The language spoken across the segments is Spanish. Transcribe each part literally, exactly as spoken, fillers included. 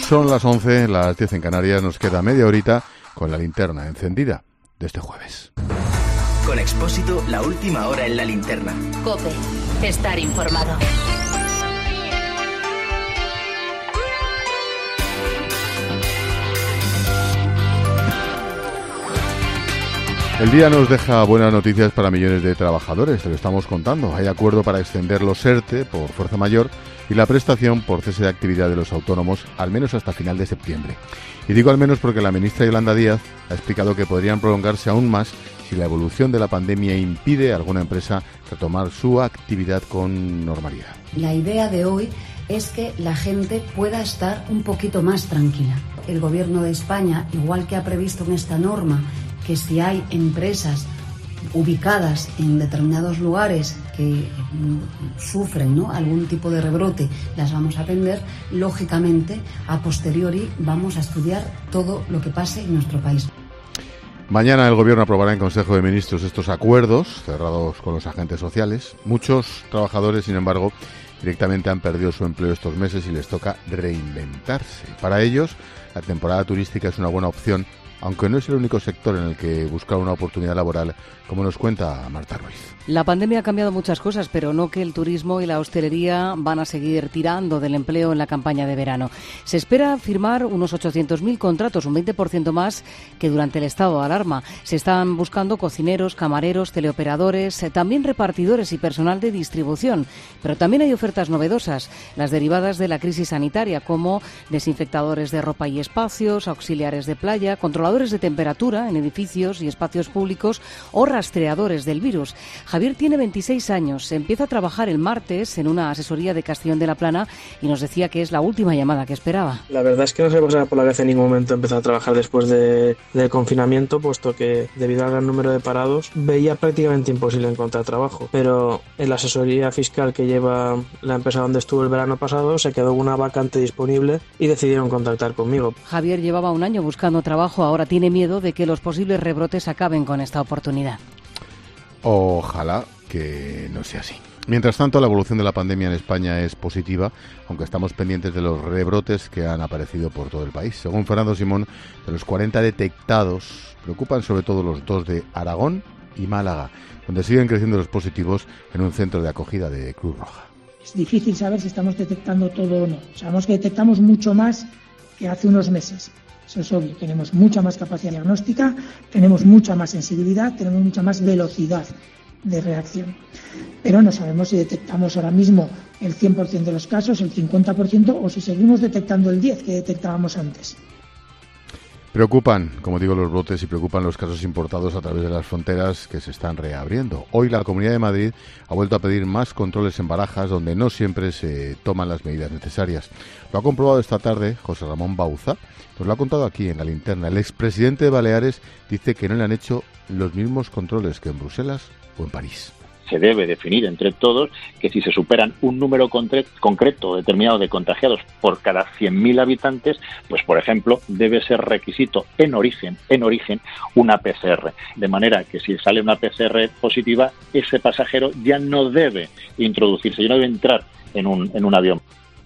Son las once, las diez en Canarias. Nos queda media horita con la linterna encendida de este jueves. Con Expósito, la última hora en la linterna. COPE. Estar informado. El día nos deja buenas noticias para millones de trabajadores, te lo estamos contando. Hay acuerdo para extender los ERTE por fuerza mayor y la prestación por cese de actividad de los autónomos al menos hasta final de septiembre. Y digo al menos porque la ministra Yolanda Díaz ha explicado que podrían prolongarse aún más si la evolución de la pandemia impide a alguna empresa retomar su actividad con normalidad. La idea de hoy es que la gente pueda estar un poquito más tranquila. El Gobierno de España, igual que ha previsto en esta norma, que si hay empresas ubicadas en determinados lugares que sufren, ¿no?, algún tipo de rebrote, las vamos a atender, lógicamente, a posteriori vamos a estudiar todo lo que pase en nuestro país. Mañana el Gobierno aprobará en Consejo de Ministros estos acuerdos cerrados con los agentes sociales. Muchos trabajadores, sin embargo, directamente han perdido su empleo estos meses y les toca reinventarse. Para ellos, la temporada turística es una buena opción, aunque no es el único sector en el que buscar una oportunidad laboral, como nos cuenta Marta Ruiz. La pandemia ha cambiado muchas cosas, pero no que el turismo y la hostelería van a seguir tirando del empleo en la campaña de verano. Se espera firmar unos ochocientos mil contratos, un veinte por ciento más que durante el estado de alarma. Se están buscando cocineros, camareros, teleoperadores, también repartidores y personal de distribución. Pero también hay ofertas novedosas, las derivadas de la crisis sanitaria, como desinfectadores de ropa y espacios, auxiliares de playa, controladores de temperatura en edificios y espacios públicos o rastreadores del virus. Javier tiene veintiséis años, empieza a trabajar el martes en una asesoría de Castellón de la Plana y nos decía que es la última llamada que esperaba. La verdad es que no se me pasaba por la cabeza en ningún momento empezar a trabajar después de, del confinamiento, puesto que debido al gran número de parados veía prácticamente imposible encontrar trabajo. Pero en la asesoría fiscal que lleva la empresa donde estuve el verano pasado se quedó una vacante disponible y decidieron contactar conmigo. Javier llevaba un año buscando trabajo, ahora tiene miedo de que los posibles rebrotes acaben con esta oportunidad. Ojalá que no sea así. Mientras tanto, la evolución de la pandemia en España es positiva, aunque estamos pendientes de los rebrotes que han aparecido por todo el país. Según Fernando Simón, de los cuarenta detectados, preocupan sobre todo los dos de Aragón y Málaga, donde siguen creciendo los positivos en un centro de acogida de Cruz Roja. Es difícil saber si estamos detectando todo o no. Sabemos que detectamos mucho más que hace unos meses. Eso es obvio, tenemos mucha más capacidad diagnóstica, tenemos mucha más sensibilidad, tenemos mucha más velocidad de reacción. Pero no sabemos si detectamos ahora mismo el cien por ciento de los casos, el cincuenta por ciento, o si seguimos detectando el diez por ciento que detectábamos antes. Preocupan, como digo, los brotes y preocupan los casos importados a través de las fronteras que se están reabriendo. Hoy la Comunidad de Madrid ha vuelto a pedir más controles en Barajas, donde no siempre se toman las medidas necesarias. Lo ha comprobado esta tarde José Ramón Bauza, nos lo ha contado aquí en La Linterna. El expresidente de Baleares dice que no le han hecho los mismos controles que en Bruselas o en París. Se debe definir entre todos que si se superan un número concreto determinado de contagiados por cada cien mil habitantes, pues por ejemplo debe ser requisito en origen, en origen una P C R. De manera que si sale una P C R positiva, ese pasajero ya no debe introducirse, ya no debe entrar en un, en un avión.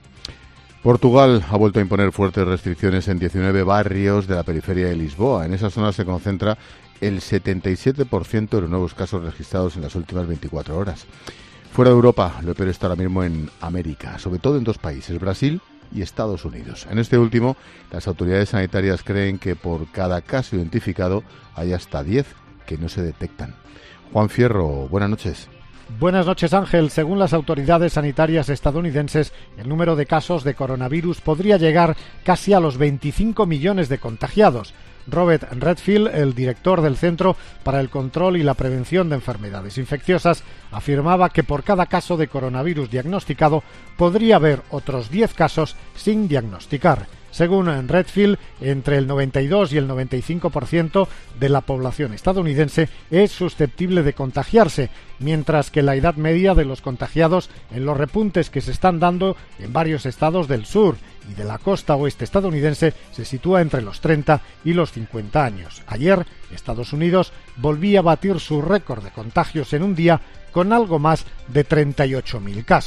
Portugal ha vuelto a imponer fuertes restricciones en diecinueve barrios de la periferia de Lisboa. En esa zona se concentra el setenta y siete por ciento de los nuevos casos registrados en las últimas veinticuatro horas. Fuera de Europa, lo peor está ahora mismo en América, sobre todo en dos países, Brasil y Estados Unidos. En este último, las autoridades sanitarias creen que por cada caso identificado hay hasta diez que no se detectan. Juan Fierro, buenas noches. Buenas noches, Ángel. Según las autoridades sanitarias estadounidenses, el número de casos de coronavirus podría llegar casi a los veinticinco millones de contagiados. Robert Redfield, el director del Centro para el Control y la Prevención de Enfermedades Infecciosas, afirmaba que por cada caso de coronavirus diagnosticado podría haber otros diez casos sin diagnosticar. Según Redfield, entre el noventa y dos y el noventa y cinco por ciento de la población estadounidense es susceptible de contagiarse, mientras que la edad media de los contagiados en los repuntes que se están dando en varios estados del sur y de la costa oeste estadounidense se sitúa entre los treinta y los cincuenta años. Ayer, Estados Unidos volvía a batir su récord de contagios en un día con algo más de treinta y ocho mil casos.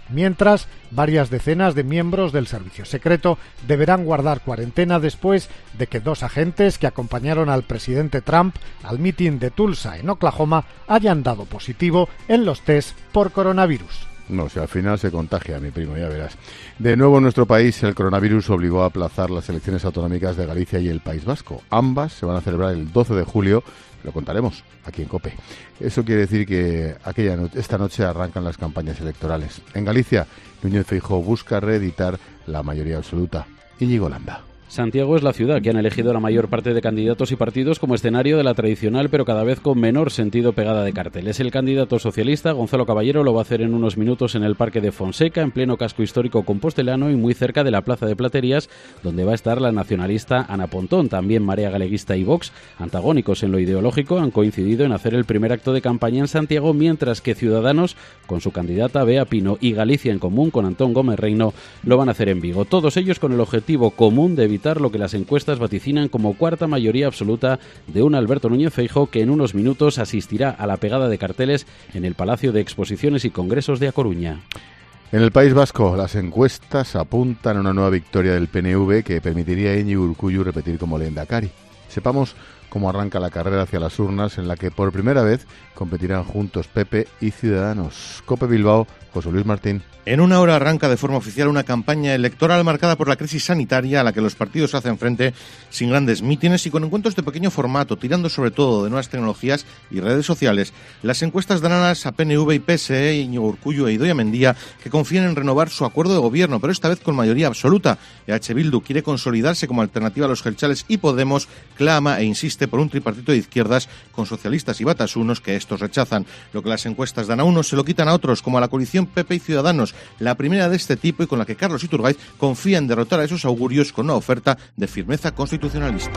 Mientras, varias decenas de miembros del servicio secreto deberán guardar cuarentena después de que dos agentes que acompañaron al presidente Trump al mitin de Tulsa en Oklahoma hayan dado positivo en los test por coronavirus. No, si al final se contagia, mi primo, ya verás. De nuevo en nuestro país, el coronavirus obligó a aplazar las elecciones autonómicas de Galicia y el País Vasco. Ambas se van a celebrar el doce de julio, lo contaremos aquí en COPE. Eso quiere decir que aquella no- esta noche arrancan las campañas electorales. En Galicia, Núñez Feijóo busca reeditar la mayoría absoluta. Íñigo Landa. Santiago es la ciudad que han elegido la mayor parte de candidatos y partidos como escenario de la tradicional pero cada vez con menor sentido pegada de carteles. El candidato socialista, Gonzalo Caballero, lo va a hacer en unos minutos en el Parque de Fonseca, en pleno casco histórico compostelano y muy cerca de la Plaza de Platerías, donde va a estar la nacionalista Ana Pontón. También Marea Galeguista y Vox, antagónicos en lo ideológico, han coincidido en hacer el primer acto de campaña en Santiago, mientras que Ciudadanos, con su candidata Bea Pino, y Galicia en Común, con Antón Gómez Reino, lo van a hacer en Vigo. Todos ellos con el objetivo común de evitar lo que las encuestas vaticinan como cuarta mayoría absoluta de un Alberto Núñez Feijóo que en unos minutos asistirá a la pegada de carteles en el Palacio de Exposiciones y Congresos de A Coruña. En el País Vasco, las encuestas apuntan a una nueva victoria del P N V que permitiría a Iñigo Urkullu repetir como lehendakari. Sepamos cómo arranca la carrera hacia las urnas, en la que por primera vez competirán juntos P P y Ciudadanos. COPE Bilbao, José Luis Martín. En una hora arranca de forma oficial una campaña electoral marcada por la crisis sanitaria a la que los partidos hacen frente sin grandes mítines y con encuentros de pequeño formato, tirando sobre todo de nuevas tecnologías y redes sociales. Las encuestas dan alas a P N V y P S E, Íñigo Urkullu e Idoia Mendia, que confían en renovar su acuerdo de gobierno, pero esta vez con mayoría absoluta. E H Bildu quiere consolidarse como alternativa a los jeltzales y Podemos clama e insiste por un tripartito de izquierdas con socialistas y batasunos que estos rechazan. Lo que las encuestas dan a unos se lo quitan a otros, como a la coalición P P y Ciudadanos, la primera de este tipo y con la que Carlos Iturgaiz confía en derrotar a esos augurios con una oferta de firmeza constitucionalista.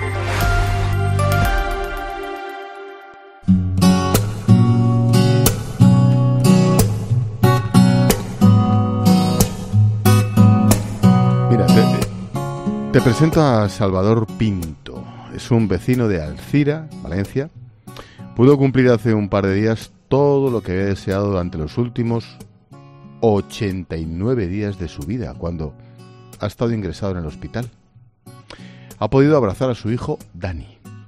Mira, te, te presento a Salvador Pinto. Es un vecino de Alcira, Valencia. Pudo cumplir hace un par de días todo lo que había deseado durante los últimos ochenta y nueve días de su vida, cuando ha estado ingresado en el hospital. Ha podido abrazar a su hijo Dani.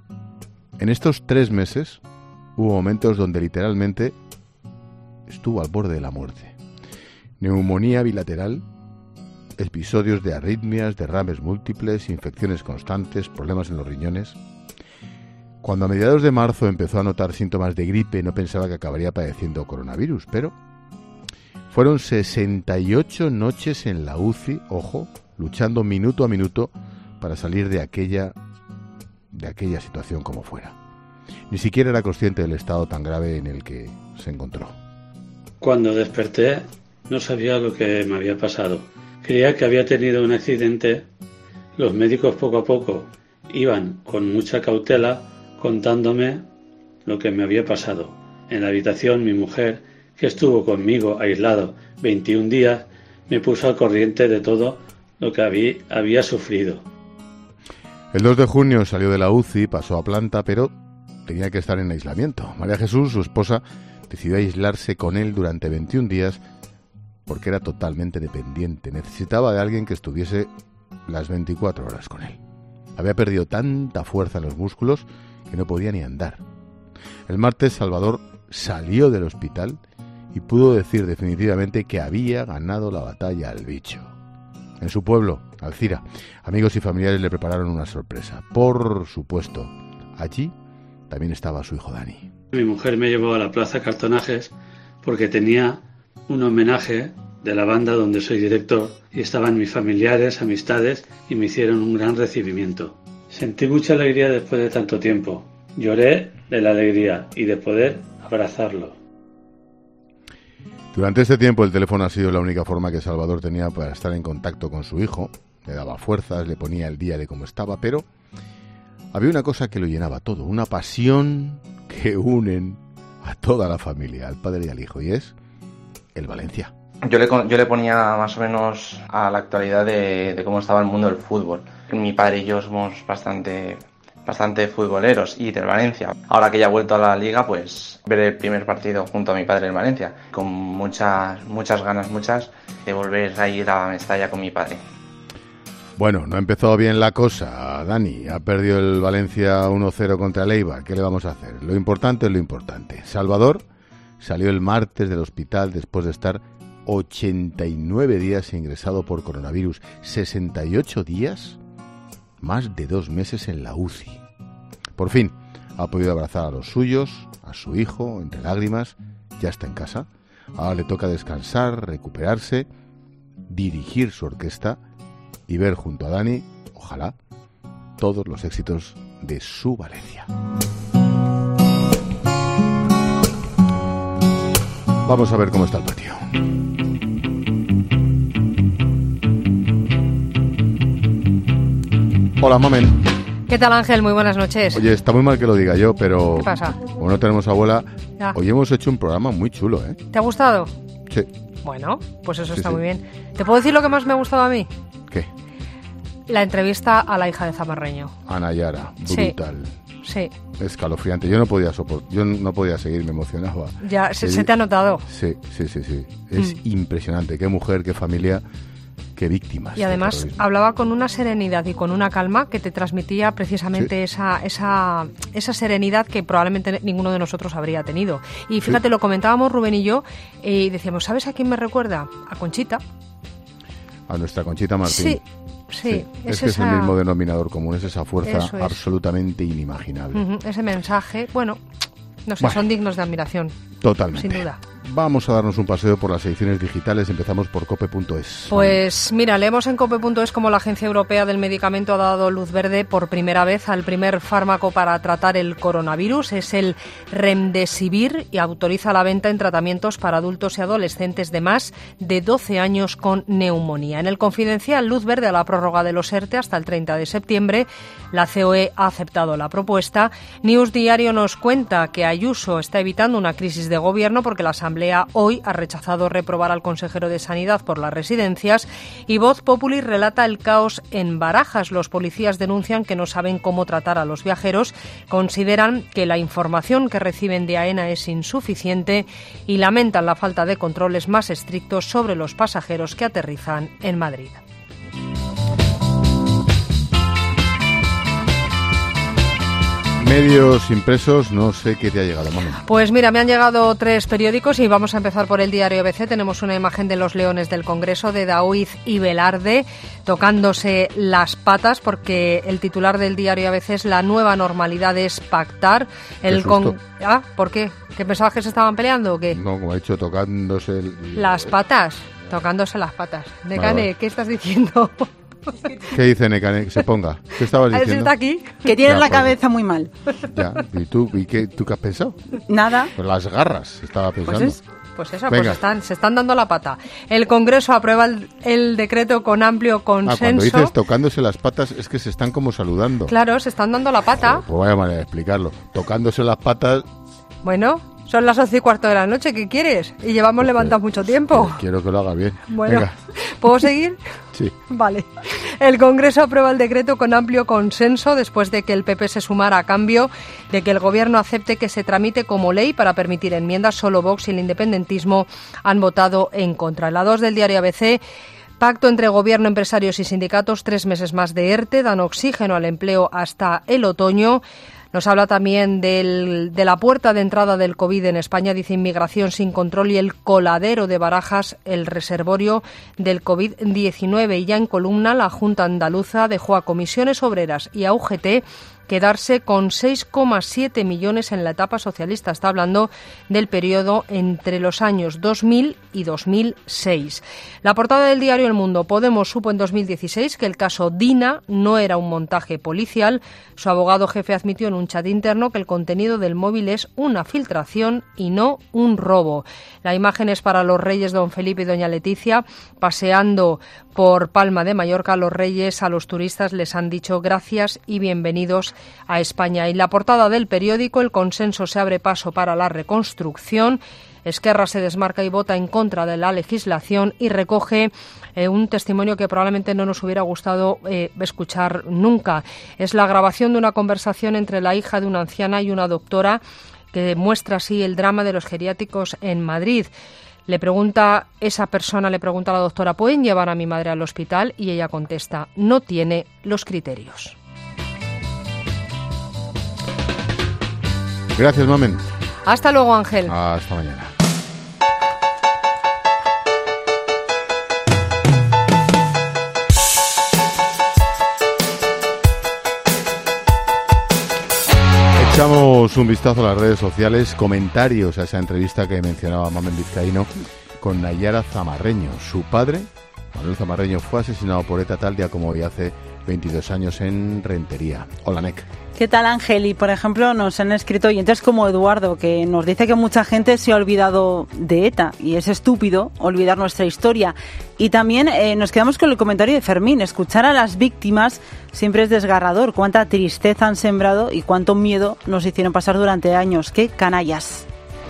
En estos tres meses hubo momentos donde literalmente estuvo al borde de la muerte. Neumonía bilateral, episodios de arritmias, derrames múltiples, infecciones constantes, problemas en los riñones. Cuando a mediados de marzo empezó a notar síntomas de gripe, no pensaba que acabaría padeciendo coronavirus, pero fueron sesenta y ocho noches en la U C I, ojo, luchando minuto a minuto para salir de aquella, de aquella situación como fuera. Ni siquiera era consciente del estado tan grave en el que se encontró. Cuando desperté, no sabía lo que me había pasado. Creía que había tenido un accidente. Los médicos poco a poco iban con mucha cautela contándome lo que me había pasado. En la habitación, mi mujer, que estuvo conmigo aislado veintiún días, me puso al corriente de todo lo que había, había sufrido. El dos de junio salió de la U C I, pasó a planta, pero tenía que estar en aislamiento. María Jesús, su esposa, decidió aislarse con él durante veintiún días porque era totalmente dependiente. Necesitaba de alguien que estuviese las veinticuatro horas con él. Había perdido tanta fuerza en los músculos que no podía ni andar. El martes, Salvador salió del hospital y pudo decir definitivamente que había ganado la batalla al bicho. En su pueblo, Alcira, amigos y familiares le prepararon una sorpresa. Por supuesto, allí también estaba su hijo Dani. Mi mujer me llevó a la Plaza Cartonajes porque tenía un homenaje de la banda donde soy director y estaban mis familiares, amistades y me hicieron un gran recibimiento. Sentí mucha alegría después de tanto tiempo. Lloré de la alegría y de poder abrazarlo. Durante este tiempo el teléfono ha sido la única forma que Salvador tenía para estar en contacto con su hijo. Le daba fuerzas, le ponía el día de cómo estaba, pero había una cosa que lo llenaba todo, una pasión que unen a toda la familia, al padre y al hijo, y es el Valencia. Yo le, yo le ponía más o menos a la actualidad de, de cómo estaba el mundo del fútbol. Mi padre y yo somos bastante bastante futboleros y del Valencia. Ahora que ya he vuelto a la Liga, pues ver el primer partido junto a mi padre en Valencia, con muchas, muchas ganas, muchas, de volver a ir a Mestalla con mi padre. Bueno, no ha empezado bien la cosa, Dani. Ha perdido el Valencia uno cero contra el Eibar. ¿Qué le vamos a hacer? Lo importante es lo importante. Salvador salió el martes del hospital después de estar ochenta y nueve días ingresado por coronavirus. sesenta y ocho días, más de dos meses en la U C I. Por fin, ha podido abrazar a los suyos, a su hijo, entre lágrimas. Ya está en casa. Ahora le toca descansar, recuperarse, dirigir su orquesta y ver junto a Dani, ojalá, todos los éxitos de su Valencia. Vamos a ver cómo está el patio. Hola, Mamen. ¿Qué tal, Ángel? Muy buenas noches. Oye, está muy mal que lo diga yo, pero... ¿Qué pasa? Como no tenemos abuela, ya. Hoy hemos hecho un programa muy chulo, ¿eh? ¿Te ha gustado? Sí. Bueno, pues eso Sí, está sí. muy bien. ¿Te puedo decir lo que más me ha gustado a mí? ¿Qué? La entrevista a la hija de Zamarreño. Ana Yara, Sí. brutal. Sí, Escalofriante. Yo no podía soportar, yo no podía seguir, me emocionaba. ya se, El- se te ha notado. Sí, sí, sí, sí. Es Mm. impresionante. Qué mujer, qué familia, qué víctimas. Y además del terrorismo. hablaba con una serenidad y con una calma que te transmitía precisamente esa, esa, esa serenidad que probablemente ninguno de nosotros habría tenido. Y fíjate, Sí. lo comentábamos Rubén y yo y decíamos, ¿sabes a quién me recuerda? A Conchita. A nuestra Conchita Martín. Sí, sí. Es, que es el mismo denominador común, es esa fuerza Eso es. absolutamente inimaginable. Ujú, ese mensaje, bueno, no sé, Bueno. son dignos de admiración. Totalmente. Sin duda. Vamos a darnos un paseo por las ediciones digitales. Empezamos por cope punto es. Pues mira, leemos en cope punto es cómo la Agencia Europea del Medicamento ha dado luz verde por primera vez al primer fármaco para tratar el coronavirus. Es el Remdesivir y autoriza la venta en tratamientos para adultos y adolescentes de más de doce años con neumonía. En el Confidencial, luz verde a la prórroga de los ERTE hasta el treinta de septiembre. La C O E ha aceptado la propuesta. News Diario nos cuenta que Ayuso está evitando una crisis de gobierno porque la Asamblea hoy ha rechazado reprobar al consejero de Sanidad por las residencias y Voz Populi relata el caos en Barajas. Los policías denuncian que no saben cómo tratar a los viajeros, consideran que la información que reciben de AENA es insuficiente y lamentan la falta de controles más estrictos sobre los pasajeros que aterrizan en Madrid. Medios impresos, no sé qué te ha llegado, mami. Pues mira, me han llegado tres periódicos y vamos a empezar por el diario A B C. Tenemos una imagen de los leones del Congreso, de Daoiz y Velarde, tocándose las patas, porque el titular del diario A B C es "La nueva normalidad es pactar". El Qué susto. Ah, ¿por qué? ¿Qué pensabas que se estaban peleando o qué? No, como ha dicho, tocándose el... Las patas, tocándose las patas. Necane, Vale, vale. ¿qué estás diciendo? ¿Qué dice Necane? Que se ponga. ¿Qué estabas ¿Ese diciendo? está aquí? Que tiene Ya, la pues. cabeza muy mal. Ya, ¿y tú, y qué, tú qué has pensado? Nada. Pues las garras, estaba pensando. Pues, es, pues eso, Venga. pues están, se están dando la pata. El Congreso aprueba el, el decreto con amplio Ah, cuando consenso. dices tocándose las patas es que se están como saludando. Claro, se están dando la pata. Pues vaya manera de explicarlo. Tocándose las patas, Bueno, son las once y cuarto de la noche, ¿qué quieres? Y llevamos levantados mucho tiempo. quiero que lo haga bien. Bueno, Venga, ¿puedo seguir? sí. Vale. El Congreso aprueba el decreto con amplio consenso después de que el P P se sumara a cambio de que el Gobierno acepte que se tramite como ley para permitir enmiendas. Solo Vox y el independentismo han votado en contra. En la dos del diario A B C, pacto entre Gobierno, empresarios y sindicatos, tres meses más de ERTE, dan oxígeno al empleo hasta el otoño. Nos habla también del, de la puerta de entrada del COVID en España, dice inmigración sin control y el coladero de Barajas, el reservorio del COVID diecinueve. Y ya en columna, la Junta Andaluza dejó a comisiones obreras y a U G T quedarse con seis coma siete millones en la etapa socialista. Está hablando del periodo entre los años dos mil y dos mil seis. La portada del diario El Mundo. Podemos supo en dos mil dieciséis que el caso Dina no era un montaje policial. Su abogado jefe admitió en un chat interno que el contenido del móvil es una filtración y no un robo. La imagen es para los reyes don Felipe y doña Leticia paseando por Palma de Mallorca. Los reyes a los turistas les han dicho gracias y bienvenidos a España. Y la portada del periódico, el consenso se abre paso para la reconstrucción. Esquerra se desmarca y vota en contra de la legislación y recoge eh, un testimonio que probablemente no nos hubiera gustado eh, escuchar nunca. Es la grabación de una conversación entre la hija de una anciana y una doctora que muestra así el drama de los geriátricos en Madrid. Le pregunta, esa persona le pregunta a la doctora, ¿pueden llevar a mi madre al hospital? Y ella contesta, no tiene los criterios. Gracias, Mamen. Hasta luego, Ángel. Hasta mañana. Echamos un vistazo a las redes sociales, comentarios a esa entrevista que mencionaba Mamen Vizcaíno con Nayara Zamarreño. Su padre, Manuel Zamarreño, fue asesinado por ETA tal día como hoy hace veintidós años en Rentería. Hola, Nec. ¿Qué tal, Ángel? Y, por ejemplo, nos han escrito oyentes como Eduardo, que nos dice que mucha gente se ha olvidado de ETA y es estúpido olvidar nuestra historia. Y también eh, nos quedamos con el comentario de Fermín. Escuchar a las víctimas siempre es desgarrador. Cuánta tristeza han sembrado y cuánto miedo nos hicieron pasar durante años. ¡Qué canallas!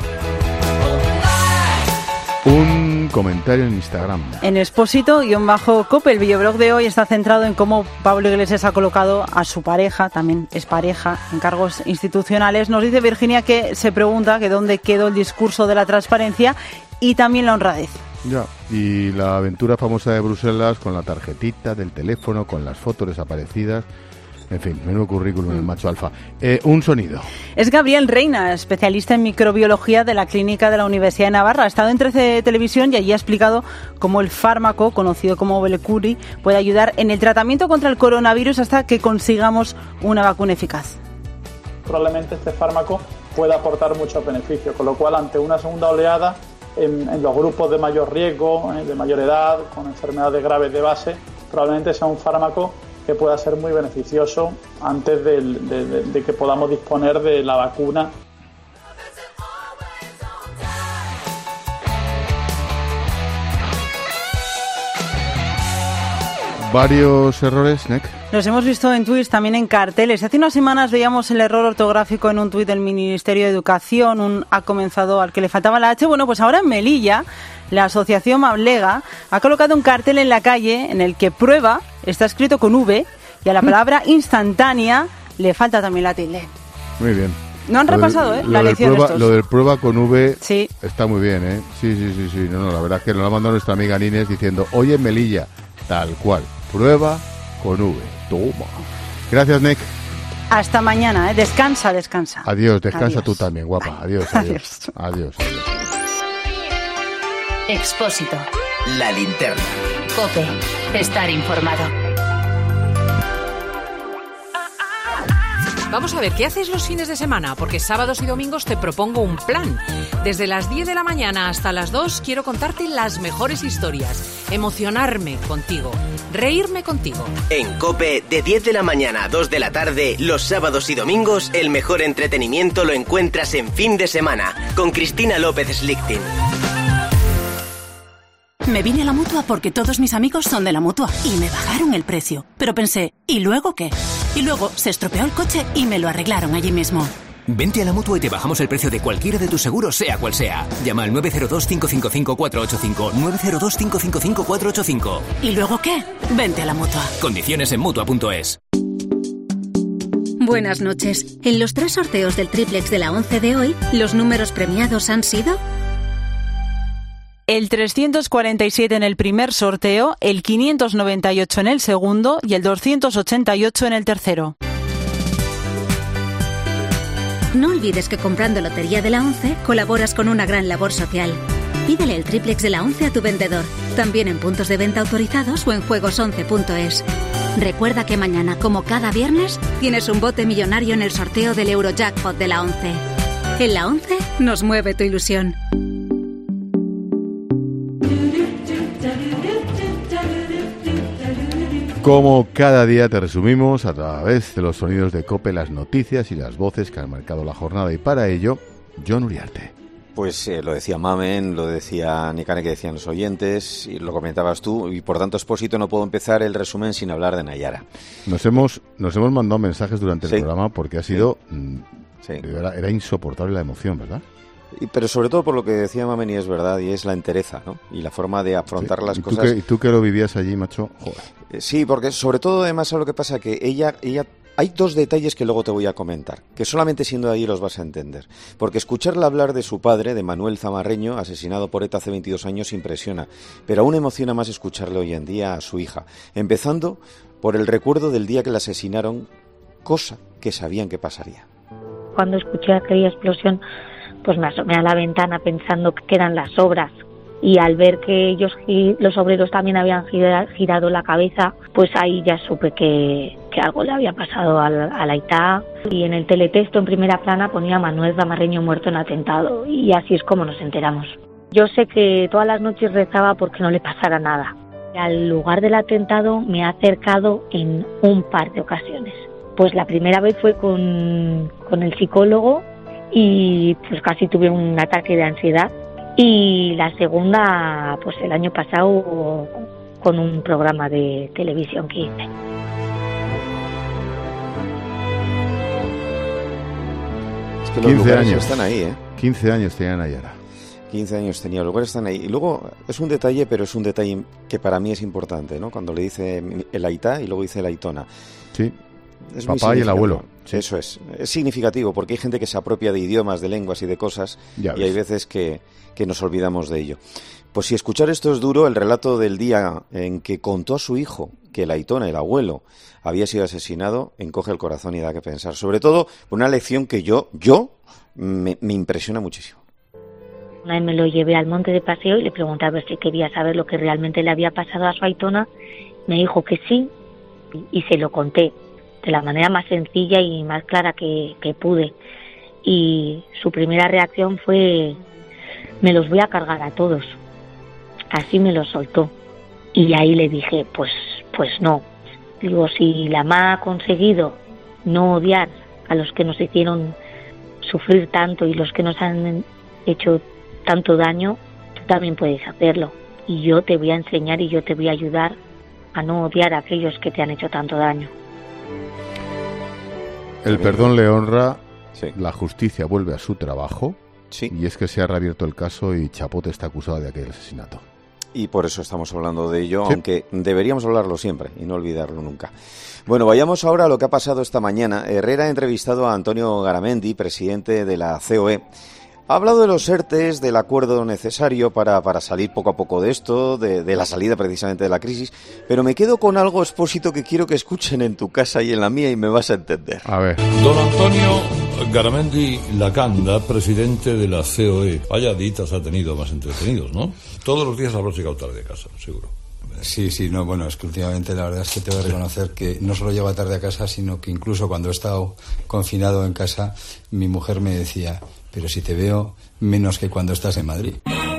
Un comentario en Instagram. En Expósito-Cope, el videoblog de hoy está centrado en cómo Pablo Iglesias ha colocado a su pareja, también es pareja, en cargos institucionales. Nos dice Virginia que se pregunta que dónde quedó el discurso de la transparencia y también la honradez. Ya, y la aventura famosa de Bruselas con la tarjetita del teléfono, con las fotos desaparecidas. En fin, menudo currículum el macho alfa. Eh, un sonido. Es Gabriel Reina, especialista en microbiología de la Clínica de la Universidad de Navarra. Ha estado en trece Televisión y allí ha explicado cómo el fármaco, conocido como Belecuri, puede ayudar en el tratamiento contra el coronavirus hasta que consigamos una vacuna eficaz. Probablemente este fármaco pueda aportar muchos beneficios, con lo cual ante una segunda oleada, en, en los grupos de mayor riesgo, eh, de mayor edad, con enfermedades graves de base, probablemente sea un fármaco que pueda ser muy beneficioso antes de, de, de, de que podamos disponer de la vacuna. Varios errores, Nec. Los hemos visto en tuits, también en carteles. Hace unas semanas veíamos el error ortográfico en un tuit del Ministerio de Educación, un ha comenzado al que le faltaba la H. Bueno, pues ahora en Melilla, la asociación Mablega ha colocado un cartel en la calle en el que prueba está escrito con V y a la palabra instantánea le falta también la tilde. Muy bien. No han lo repasado, del, ¿eh? La lección prueba, estos. Lo del prueba con V sí. Está muy bien, ¿eh? Sí, sí, sí, sí. No, no, la verdad es que nos lo ha mandado nuestra amiga Nines diciendo, oye, Melilla, tal cual, prueba con V. Toma. Gracias, Nec. Hasta mañana, ¿eh? Descansa, descansa. Adiós, descansa adiós. Tú también, guapa. Adiós, adiós. Adiós. adiós. Expósito. La linterna. COPE. Estar informado. Vamos a ver, ¿qué haces los fines de semana? Porque sábados y domingos te propongo un plan. Desde las diez de la mañana hasta las dos quiero contarte las mejores historias, emocionarme contigo, reírme contigo. En COPE, de diez de la mañana a dos de la tarde, los sábados y domingos, el mejor entretenimiento lo encuentras en Fin de Semana, con Cristina López Slichting. Me vine a la Mutua porque todos mis amigos son de la Mutua y me bajaron el precio. Pero pensé, ¿y luego qué? Y luego se estropeó el coche y me lo arreglaron allí mismo. Vente a la Mutua y te bajamos el precio de cualquiera de tus seguros, sea cual sea. Llama al nueve cero dos, cinco cinco cinco, cuatro ocho cinco, nueve cero dos, cinco cinco cinco, cuatro ocho cinco. ¿Y luego qué? Vente a la Mutua. Condiciones en Mutua punto es. Buenas noches. En los tres sorteos del triplex de la once de hoy, los números premiados han sido... El trescientos cuarenta y siete en el primer sorteo, el quinientos noventa y ocho en el segundo y el doscientos ochenta y ocho en el tercero. No olvides que comprando Lotería de la once colaboras con una gran labor social. Pídele el triplex de la once a tu vendedor, también en puntos de venta autorizados o en juegos once punto es. Recuerda que mañana, como cada viernes, tienes un bote millonario en el sorteo del Eurojackpot de la once. En la once nos mueve tu ilusión. Como cada día te resumimos a través de los sonidos de COPE las noticias y las voces que han marcado la jornada, y para ello, Jon Uriarte. Pues eh, lo decía Mamen, lo decía Nicane, que decían los oyentes, y lo comentabas tú, y por tanto, Expósito, no puedo empezar el resumen sin hablar de Nayara. Nos hemos nos hemos mandado mensajes durante el sí. programa porque ha sido... Sí. Era, era insoportable la emoción, ¿verdad? Y, pero sobre todo por lo que decía Mamen, y es verdad, y es la entereza, ¿no? Y la forma de afrontar sí. las ¿Y cosas. Tú que, ¿Y tú que lo vivías allí, macho? Joder. Eh, sí, porque sobre todo además a lo que pasa que ella, ella, hay dos detalles que luego te voy a comentar, que solamente siendo de allí los vas a entender. Porque escucharla hablar de su padre, de Manuel Zamarreño, asesinado por ETA hace veintidós años, impresiona. Pero aún emociona más escucharle hoy en día a su hija. Empezando por el recuerdo del día que la asesinaron, cosa que sabían que pasaría. Cuando escuché aquella explosión, pues me asomé a la ventana pensando que eran las obras, y al ver que ellos, los obreros, también habían girado la cabeza, pues ahí ya supe que, que algo le había pasado a la, a la Aitá. Y en el teletexto en primera plana ponía Manuel Zamarreño muerto en atentado, y así es como nos enteramos. Yo sé que todas las noches rezaba porque no le pasara nada. Al lugar del atentado me he acercado en un par de ocasiones. Pues la primera vez fue con, con el psicólogo, y pues casi tuve un ataque de ansiedad. Y la segunda, pues el año pasado, con un programa de televisión que hice. Es que los quince lugares años están ahí, ¿eh? quince años tenían Nayara. quince años tenía, los lugares están ahí. Y luego, es un detalle, pero es un detalle que para mí es importante, ¿no? Cuando le dice el Aitá y luego dice la Aitona. Sí. Es papá y el abuelo. Sí. Eso es. Es significativo porque hay gente que se apropia de idiomas, de lenguas y de cosas, ya y ves. hay veces que, que nos olvidamos de ello. Pues si escuchar esto es duro, el relato del día en que contó a su hijo que el Aitona, el abuelo, había sido asesinado, encoge el corazón y da que pensar. Sobre todo, una lección que yo, yo, me, me impresiona muchísimo. Una vez me lo llevé al monte de paseo y le pregunté a ver si quería saber lo que realmente le había pasado a su Aitona. Me dijo que sí, y se lo conté de la manera más sencilla y más clara que, que pude. Y su primera reacción fue: me los voy a cargar a todos. Así me los soltó. Y ahí le dije, pues, pues no. Digo, si la mamá ha conseguido no odiar a los que nos hicieron sufrir tanto y los que nos han hecho tanto daño, tú también puedes hacerlo. Y yo te voy a enseñar y yo te voy a ayudar a no odiar a aquellos que te han hecho tanto daño. El perdón le honra, sí. La justicia vuelve a su trabajo, sí. Y es que se ha reabierto el caso y Chapote está acusado de aquel asesinato. Y por eso estamos hablando de ello, sí. Aunque deberíamos hablarlo siempre y no olvidarlo nunca. Bueno, vayamos ahora a lo que ha pasado esta mañana. Herrera ha entrevistado a Antonio Garamendi, presidente de la C O E. Ha hablado de los ERTEs, del acuerdo necesario para, para salir poco a poco de esto, de, de la salida precisamente de la crisis, pero me quedo con algo, Expósito, que quiero que escuchen en tu casa y en la mía y me vas a entender. A ver. Don Antonio Garamendi Lacanda, presidente de la C O E. Vaya ditas ha tenido más entretenidos, ¿no? Todos los días habrás llegado tarde a casa, seguro. Sí, sí, no, bueno, es que últimamente la verdad es que te voy a reconocer que no solo llego tarde a casa, sino que incluso cuando he estado confinado en casa, mi mujer me decía: pero si te veo menos que cuando estás en Madrid.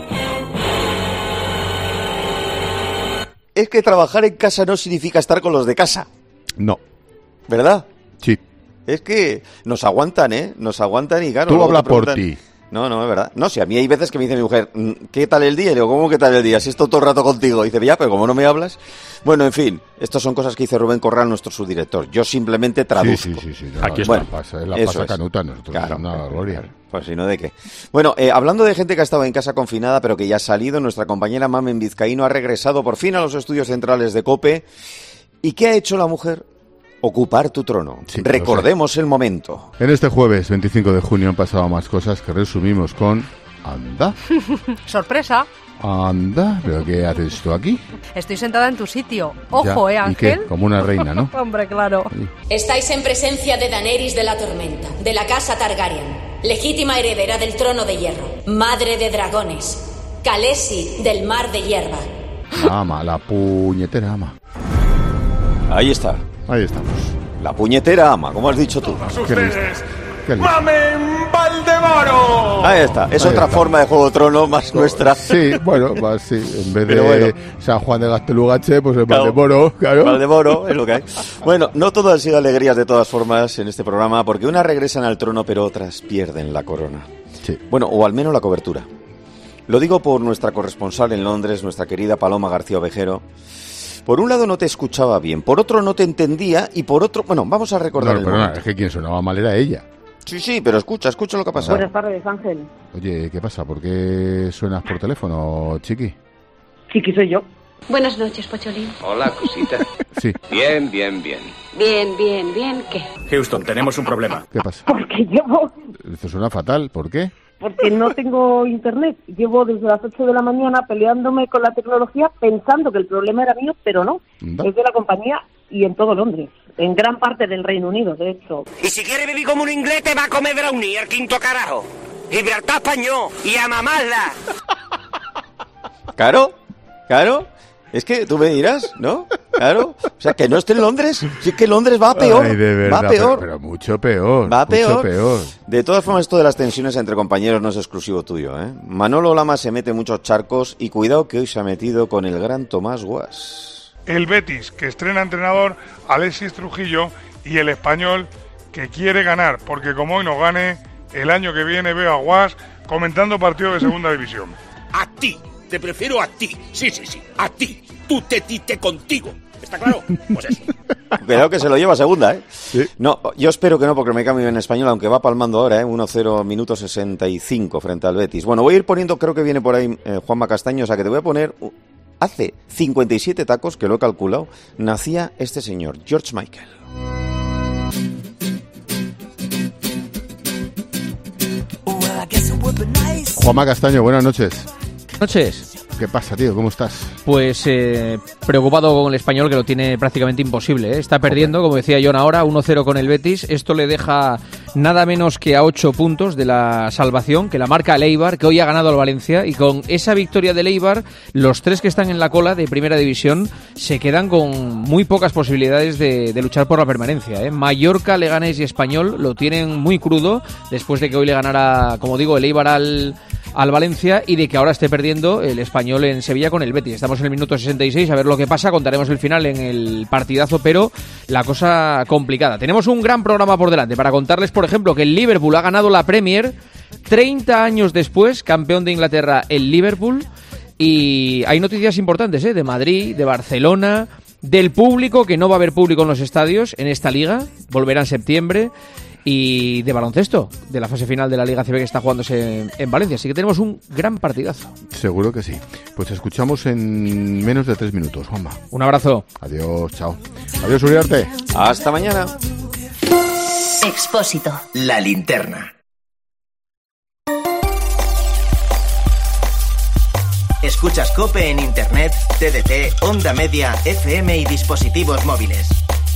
Es que trabajar en casa no significa estar con los de casa. No. ¿Verdad? Sí. Es que nos aguantan, ¿eh? Nos aguantan y claro... Tú habla por ti. No, no, es verdad. No, si a mí hay veces que me dice mi mujer, ¿qué tal el día? Y le digo, ¿cómo qué tal el día? Si estoy todo el rato contigo. Y dice, ya, pero como no me hablas... Bueno, en fin, estas son cosas que dice Rubén Corral, nuestro subdirector. Yo simplemente traduzco. Sí, sí, sí. sí. No, Aquí bueno, está. Pasa, es la pasa canuta, nosotros claro, una gloria. Claro. Pues si no, ¿de qué? Bueno, eh, hablando de gente que ha estado en casa confinada, pero que ya ha salido, nuestra compañera Mamen Vizcaíno ha regresado por fin a los estudios centrales de COPE. ¿Y qué ha hecho la mujer? Ocupar tu trono. Sí, recordemos el momento. En este jueves veinticinco de junio han pasado más cosas que resumimos con... Anda. Sorpresa. Anda, ¿pero qué haces tú aquí? Estoy sentada en tu sitio. Ojo, ya. ¿eh, Ángel? ¿Y qué? Como una reina, ¿no? Hombre, claro. Sí. Estáis en presencia de Daenerys de la Tormenta, de la casa Targaryen, legítima heredera del trono de hierro, madre de dragones, Khaleesi del mar de hierba. La ama, la puñetera ama. Ahí está. Ahí estamos. La puñetera ama, como has dicho tú. Ustedes. ¡Mamen Valdemoro! Ahí está. Es Ahí otra está. forma de Juego de Tronos más nuestra. Sí, bueno, pues sí. En vez Pero de bueno. San Juan de Gastelugache, pues el Claro. Valdemoro, claro. Valdemoro, es lo que hay. Bueno, no todo han sido alegrías de todas formas en este programa, porque unas regresan al trono, pero otras pierden la corona. Sí. Bueno, o al menos la cobertura. Lo digo por nuestra corresponsal en Londres, nuestra querida Paloma García Ovejero. Por un lado no te escuchaba bien, por otro no te entendía y por otro... Bueno, vamos a recordar No, el perdona, momento. es que quien sonaba mal era ella. Sí, sí, pero escucha, escucha lo que ha pasado. Buenas tardes, Ángel. Oye, ¿qué pasa? ¿Por qué suenas por teléfono, Chiqui? Chiqui soy yo. Buenas noches, Pocholín. Hola, cosita. Sí. Bien, bien, bien. Bien, bien, bien, ¿qué? Houston, tenemos un problema. ¿Qué pasa? Porque llevo... Esto suena fatal, ¿por qué? Porque no tengo internet. Llevo desde las ocho de la mañana peleándome con la tecnología pensando que el problema era mío, pero no. ¿Da? Es de la compañía y en todo Londres. En gran parte del Reino Unido, de hecho. Y si quieres vivir como un inglés, te va a comer brownie, el quinto carajo. Gibraltar español y a mamarla. ¿Claro? ¿Claro? Es que tú me dirás, ¿no? Claro. O sea, que no esté en Londres. Si es que Londres va peor. Ay, de verdad, va peor. Pero, pero mucho peor. Va peor. Mucho peor. De todas formas, esto de las tensiones entre compañeros no es exclusivo tuyo, ¿eh? Manolo Lama se mete en muchos charcos y cuidado que hoy se ha metido con el gran Tomás Guas. El Betis, que estrena entrenador Alexis Trujillo, y el Español, que quiere ganar, porque como hoy no gane, el año que viene veo a Guas comentando partidos de segunda división. A ti, te prefiero a ti. Sí, sí, sí, a ti. Tú te tite contigo. ¿Está claro? Pues eso. Cuidado que se lo lleva a segunda, ¿eh? Sí. No, yo espero que no, porque me cambio en Español, aunque va palmando ahora, ¿eh? uno cero, minuto sesenta y cinco frente al Betis. Bueno, voy a ir poniendo, creo que viene por ahí eh, Juanma Castaño, o sea que te voy a poner... Hace cincuenta y siete tacos, que lo he calculado, nacía este señor, George Michael. Juanma Castaño, buenas noches. Buenas noches. ¿Qué pasa, tío? ¿Cómo estás? Pues eh, preocupado con el Español, que lo tiene prácticamente imposible, ¿eh? Está perdiendo, como decía John ahora, uno cero con el Betis. Esto le deja nada menos que a ocho puntos de la salvación, que la marca el Eibar, que hoy ha ganado al Valencia. Y con esa victoria del Eibar, los tres que están en la cola de Primera División se quedan con muy pocas posibilidades de, de luchar por la permanencia, ¿eh? Mallorca, Leganés y Español lo tienen muy crudo, después de que hoy le ganara, como digo, el Eibar al... al Valencia, y de que ahora esté perdiendo el Español en Sevilla con el Betis. Estamos en el minuto sesenta y seis, a ver lo que pasa, contaremos el final en el partidazo, pero la cosa complicada. Tenemos un gran programa por delante para contarles, por ejemplo, que el Liverpool ha ganado la Premier treinta años después, campeón de Inglaterra el Liverpool, y hay noticias importantes, ¿eh? De Madrid, de Barcelona, del público, que no va a haber público en los estadios en esta liga, volverá en septiembre, y de baloncesto, de la fase final de la Liga A C B que está jugándose en, en Valencia. Así que tenemos un gran partidazo. Seguro que sí. Pues escuchamos en menos de tres minutos, Juanma. Un abrazo. Adiós, chao. Adiós, Uriarte. Hasta mañana. Expósito. La linterna. Escuchas COPE en Internet, T D T, Onda Media, F M y dispositivos móviles.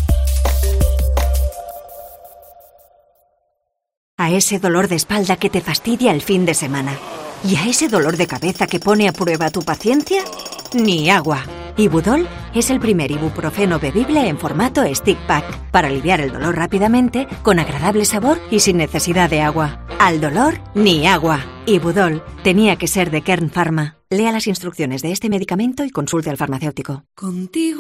A ese dolor de espalda que te fastidia el fin de semana. ¿Y a ese dolor de cabeza que pone a prueba tu paciencia? Ni agua. Ibudol es el primer ibuprofeno bebible en formato stick pack para aliviar el dolor rápidamente, con agradable sabor y sin necesidad de agua. Al dolor, ni agua. Ibudol tenía que ser de Kern Pharma. Lea las instrucciones de este medicamento y consulte al farmacéutico. Contigo.